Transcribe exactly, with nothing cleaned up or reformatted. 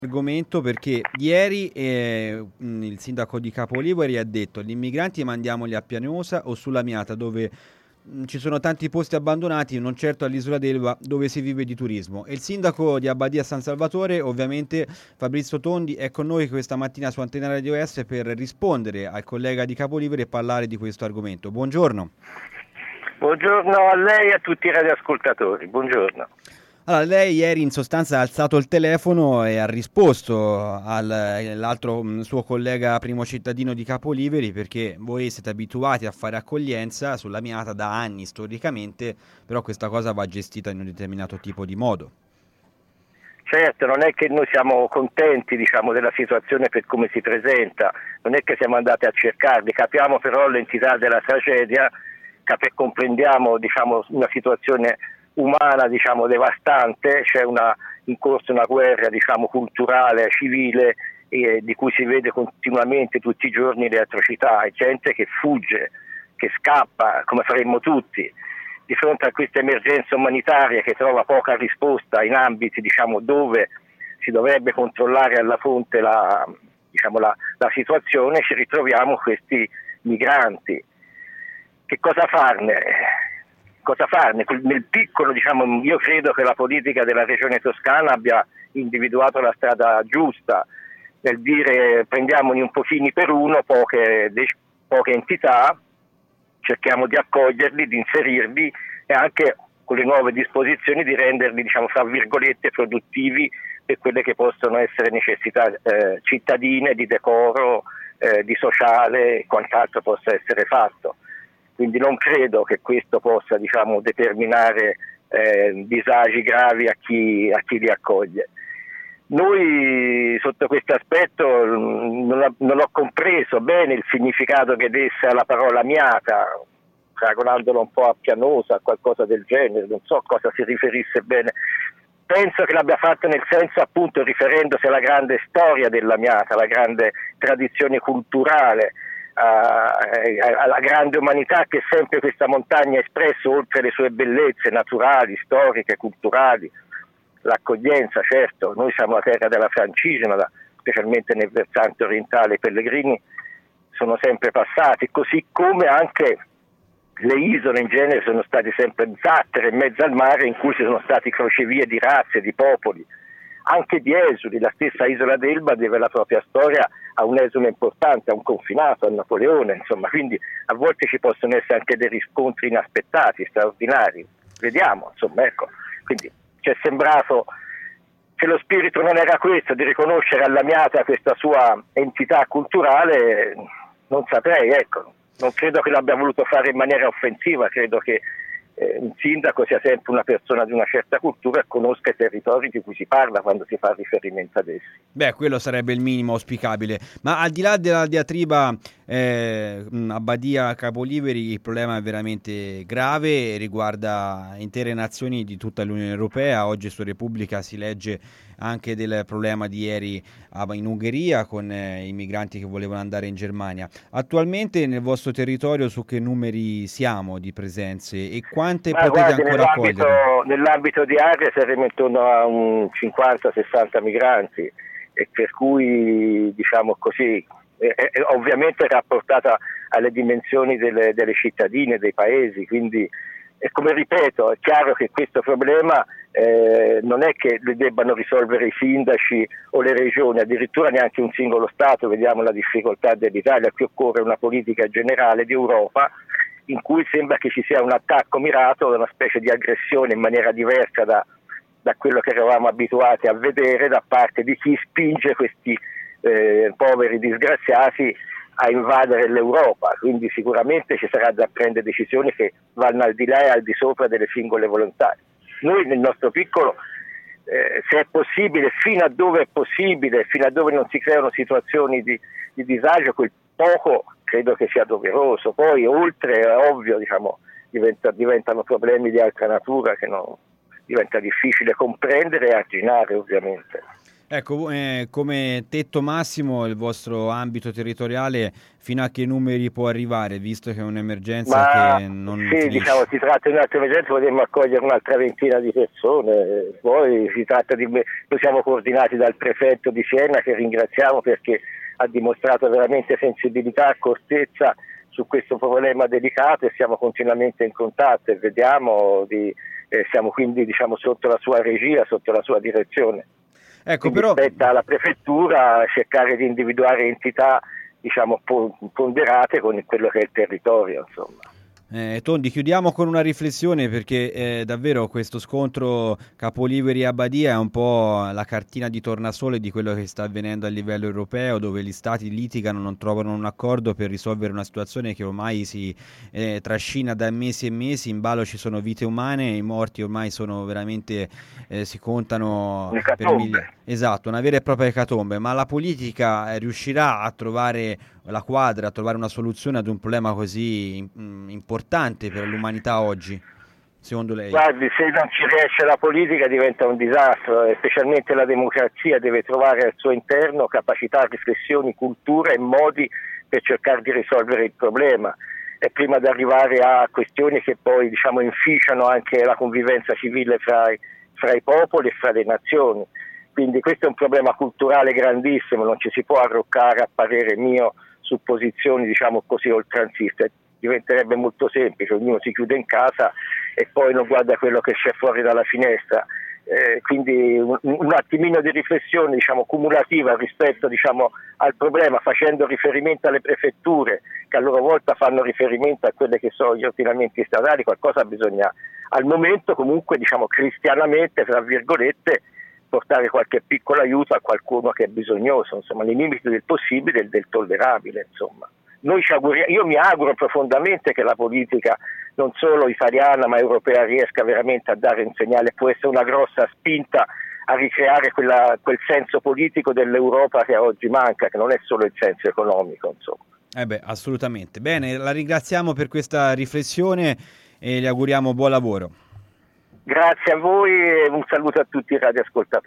Argomento perché ieri eh, mh, il sindaco di Capoliveri ha detto: gli immigranti mandiamoli a Pianosa o sulla Miata dove mh, ci sono tanti posti abbandonati, non certo all'Isola d'Elba dove si vive di turismo. E il sindaco di Abbadia San Salvatore, ovviamente Fabrizio Tondi, è con noi questa mattina su Antena Radio Est per rispondere al collega di Capoliveri e parlare di questo argomento. Buongiorno. Buongiorno a lei e a tutti i radioascoltatori, buongiorno. Allora, lei ieri in sostanza ha alzato il telefono e ha risposto all'altro mh, suo collega primo cittadino di Capoliveri, perché voi siete abituati a fare accoglienza sulla Miata da anni storicamente, però questa cosa va gestita in un determinato tipo di modo. Certo, non è che noi siamo contenti, diciamo, della situazione per come si presenta, non è che siamo andati a cercarli, capiamo però l'entità della tragedia, cap- comprendiamo, diciamo, una situazione umana, diciamo, devastante, c'è una, in corso una guerra, diciamo, culturale, civile, eh, di cui si vede continuamente tutti i giorni le atrocità, è gente che fugge, che scappa, come faremmo tutti. Di fronte a questa emergenza umanitaria che trova poca risposta in ambiti, diciamo, dove si dovrebbe controllare alla fonte la, diciamo, la, la situazione, ci ritroviamo questi migranti. Che cosa farne? Cosa farne? Nel piccolo, diciamo, io credo che la politica della regione toscana abbia individuato la strada giusta nel dire prendiamoli un pochino per uno, poche, poche entità, cerchiamo di accoglierli, di inserirli e anche con le nuove disposizioni di renderli, diciamo, fra virgolette, produttivi per quelle che possono essere necessità eh, cittadine, di decoro, eh, di sociale e quant'altro possa essere fatto. Quindi non credo che questo possa, diciamo, determinare eh, disagi gravi a chi, a chi li accoglie. Noi sotto questo aspetto non ho, non ho compreso bene il significato che desse alla parola miata, paragonandolo un po' a Pianosa, a qualcosa del genere, non so a cosa si riferisse bene. Penso che l'abbia fatto nel senso, appunto, riferendosi alla grande storia della miata, alla grande tradizione culturale, alla grande umanità che sempre questa montagna ha espresso, oltre le sue bellezze naturali, storiche, culturali. L'accoglienza, certo, noi siamo la terra della Francigena, specialmente nel versante orientale, i pellegrini sono sempre passati, così come anche le isole in genere sono state sempre zattere in mezzo al mare, in cui ci sono stati crocevie di razze, di popoli, anche di esuli. La stessa isola d'Elba deve la propria storia a un esule importante, a un confinato, a Napoleone, insomma, quindi a volte ci possono essere anche dei riscontri inaspettati, straordinari, vediamo, insomma, ecco, quindi ci è sembrato che lo spirito non era questo, di riconoscere alla miata questa sua entità culturale, non saprei, ecco, non credo che l'abbia voluto fare in maniera offensiva, credo che eh, un sindaco sia sempre una persona di una certa cultura e conosca i territori di cui si parla quando si fa riferimento ad essi. Beh, quello sarebbe il minimo auspicabile, ma al di là della diatriba eh, Abbadia Capoliveri, il problema è veramente grave, riguarda intere nazioni di tutta l'Unione Europea. Oggi su Repubblica si legge anche del problema di ieri in Ungheria con eh, i migranti che volevano andare in Germania. Attualmente nel vostro territorio su che numeri siamo di presenze e quante Ma potete guardi, ancora nell'ambito, accogliere? nell'ambito di Agria saremo intorno a un cinquanta sessanta migranti, e per cui, diciamo così, è, è ovviamente rapportata alle dimensioni delle, delle cittadine, dei paesi, quindi è come ripeto, è chiaro che questo problema eh, non è che lo debbano risolvere i sindaci o le regioni, addirittura neanche un singolo Stato. Vediamo la difficoltà dell'Italia, qui occorre una politica generale di Europa in cui sembra che ci sia un attacco mirato, una specie di aggressione in maniera diversa da, da quello che eravamo abituati a vedere da parte di chi spinge questi eh, poveri disgraziati a invadere l'Europa, quindi sicuramente ci sarà da prendere decisioni che vanno al di là e al di sopra delle singole volontà. Noi nel nostro piccolo, eh, se è possibile, fino a dove è possibile, fino a dove non si creano situazioni di, di disagio, quel poco credo che sia doveroso. Poi oltre, è ovvio, diciamo, diventa, diventano problemi di altra natura che non, diventa difficile comprendere e arginare, ovviamente. Ecco, eh, come tetto massimo il vostro ambito territoriale fino a che numeri può arrivare, visto che è un'emergenza Ma che non sì, finisce? diciamo, si tratta di un'altra emergenza, potremmo accogliere un'altra ventina di persone, poi si tratta di, noi siamo coordinati dal prefetto di Siena, che ringraziamo perché ha dimostrato veramente sensibilità e accortezza su questo problema delicato, e siamo continuamente in contatto e vediamo di, eh, siamo quindi diciamo sotto la sua regia, sotto la sua direzione. Ecco, Quindi però spetta alla prefettura cercare di individuare entità diciamo ponderate con quello che è il territorio, insomma. Eh, Tondi, chiudiamo con una riflessione, perché eh, davvero questo scontro Capoliveri-Abbadia è un po' la cartina di tornasole di quello che sta avvenendo a livello europeo, dove gli stati litigano, non trovano un accordo per risolvere una situazione che ormai si eh, trascina da mesi e mesi. In ballo ci sono vite umane, i morti ormai sono veramente, eh, si contano per mille. Esatto, una vera e propria ecatombe, ma la politica eh, riuscirà a trovare la quadra, a trovare una soluzione ad un problema così mh, importante per l'umanità oggi, secondo lei? Guardi, se non ci riesce la politica diventa un disastro, e specialmente la democrazia deve trovare al suo interno capacità, riflessioni, cultura e modi per cercare di risolvere il problema, e prima di arrivare a questioni che poi diciamo inficiano anche la convivenza civile fra i, fra i popoli e fra le nazioni. Quindi questo è un problema culturale grandissimo, non ci si può arroccare, a parere mio, su posizioni diciamo così oltranziste. Diventerebbe molto semplice, ognuno si chiude in casa e poi non guarda quello che c'è fuori dalla finestra. Eh, quindi un, un attimino di riflessione diciamo cumulativa rispetto diciamo al problema, facendo riferimento alle prefetture che a loro volta fanno riferimento a quelli che sono gli ordinamenti statali, qualcosa bisogna al momento comunque diciamo cristianamente tra virgolette portare qualche piccolo aiuto a qualcuno che è bisognoso, insomma, nei limiti del possibile e del tollerabile, insomma. Noi ci auguriamo, io mi auguro profondamente che la politica, non solo italiana ma europea, riesca veramente a dare un segnale, può essere una grossa spinta a ricreare quella, quel senso politico dell'Europa che oggi manca, che non è solo il senso economico, insomma. Eh beh, assolutamente. Bene, la ringraziamo per questa riflessione e le auguriamo buon lavoro. Grazie a voi e un saluto a tutti i radioascoltatori.